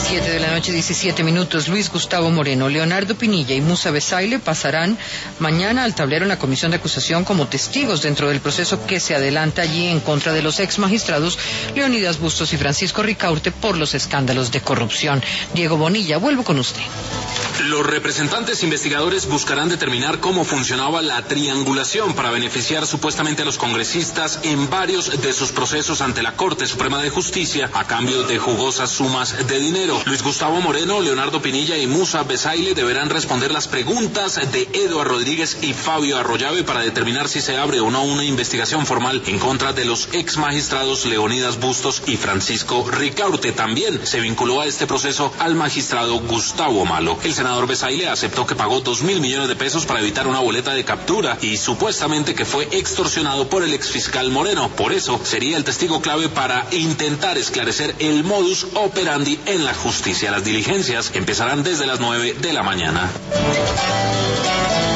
7:17 p.m. Luis Gustavo Moreno, Leonardo Pinilla y Musa Besaile pasarán mañana al tablero en la comisión de acusación como testigos dentro del proceso que se adelanta allí en contra de los ex magistrados Leonidas Bustos y Francisco Ricaurte por los escándalos de corrupción. Diego Bonilla, vuelvo con usted. Los representantes investigadores buscarán determinar cómo funcionaba la triangulación para beneficiar supuestamente a los congresistas en varios de sus procesos ante la Corte Suprema de Justicia a cambio de jugosas sumas de dinero. Luis Gustavo Moreno, Leonardo Pinilla y Musa Besaile deberán responder las preguntas de Eduardo Rodríguez y Fabio Arroyave para determinar si se abre o no una investigación formal en contra de los ex magistrados Leonidas Bustos y Francisco Ricaurte. También se vinculó a este proceso al magistrado Gustavo Malo. El senador Besaile aceptó que pagó 2.000 millones de pesos para evitar una boleta de captura y supuestamente que fue extorsionado por el exfiscal Moreno. Por eso sería el testigo clave para intentar esclarecer el modus operandi en la justicia. Las diligencias empezarán desde las 9 de la mañana.